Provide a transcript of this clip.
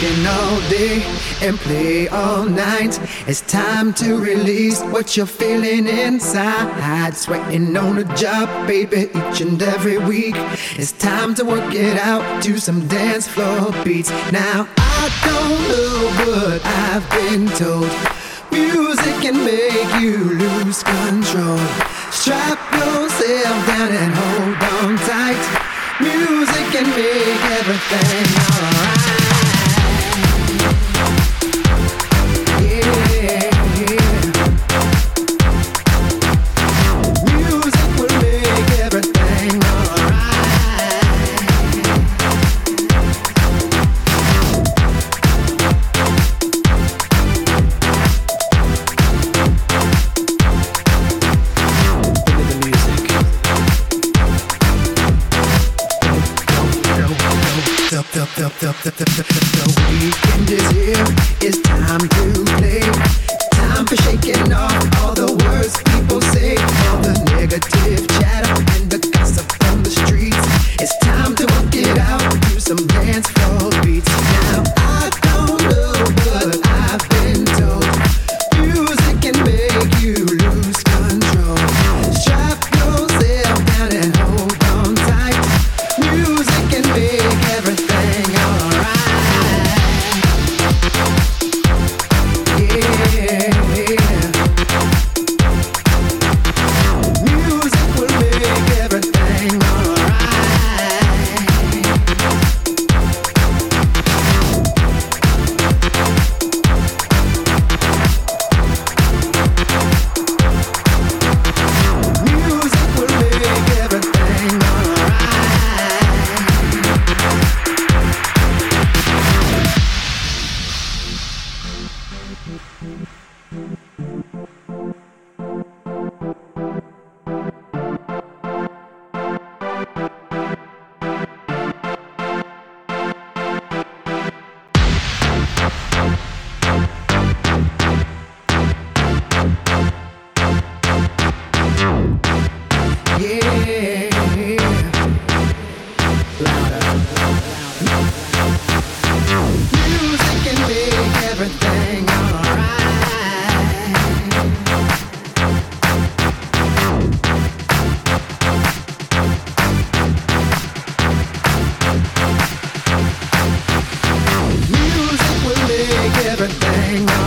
working all day and play all night. It's time to release what you're feeling inside. Sweating on the job, baby, each and every week. It's time to work it out to some dance floor beats. Now I don't know, but I've been told music can make you lose control. Strap yourself down and hold on tight. Music can make everything alright. Yeah. Music will make everything alright. Give me the music. The weekend is here, it's time to play. Time for shaking off all the words people say, all the negative chatter and the gossip on the streets. It's time to work it out to some dance floor beats. Now I don't know, but I've been told music can make you lose control. Strap yourself down and hold on tight. Music can make everything alright. Yeah. Music will make everything alright. Music will make everything yeah. Music can make everything alright. Music will make everything alright.